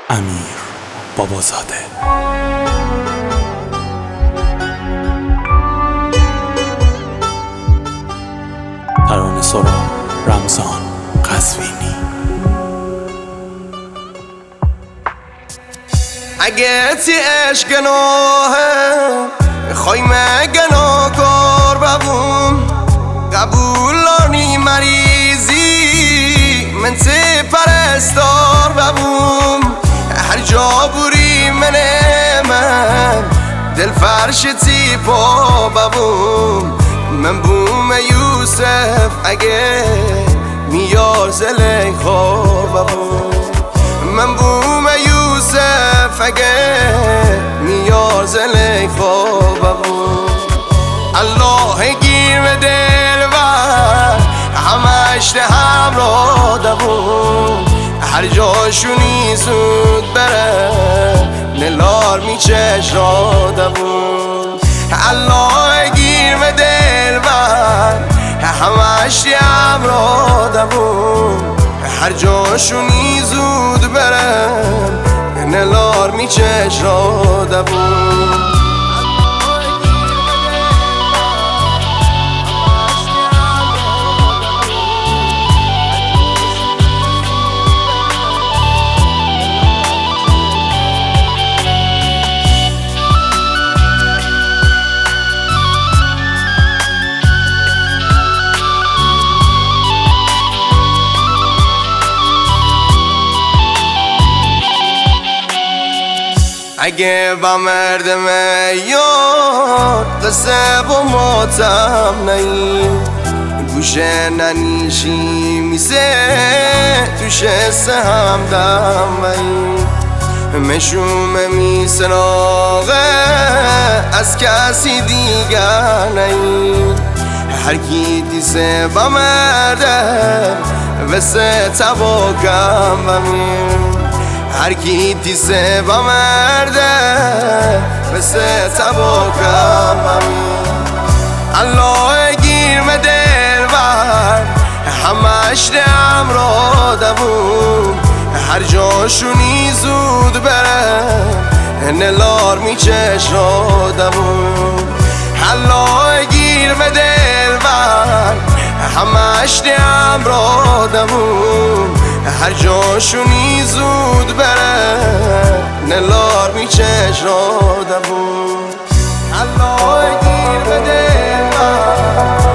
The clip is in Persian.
امیر بابازاده. ترانه سرا رمضان قزوینی. اگه تی عشق گناهه میخوای من گناهکار ببون، قبول داری مریضی من تی پرستار ببون. هر جا بوری من دل فرش تی پا ببون. من بوم یوسف اگه میار زلیخا ببون. من بوم یوسف اگه میار زلیخا ببون. الله گیر به دل و همش ده همراه دبون. هر جاشونی زود بره نلار میچش را دبون. الله گیر به دل و همش ده همراه دبون. هر جاشونی زود بره نلار میچش را دبون. اگه با مردم یار قصه با ماتم نی، گوشه ننیشی میزه توش هم دم بی. مشوم میسراغه از کسی دیگر نی. هر کی دیسه با مردم وسه تباکم بمیم. هر کی دیسه با مرده مثل تباکم همین. الله گیر به دل بر همش دم را دبون. هر جاشونی زود بره نلار میچش را دبون. الله گیر به دل بر همش دم را دبون. هر جاشونی زود بره نلار میچش را دبون. الله گیر به دل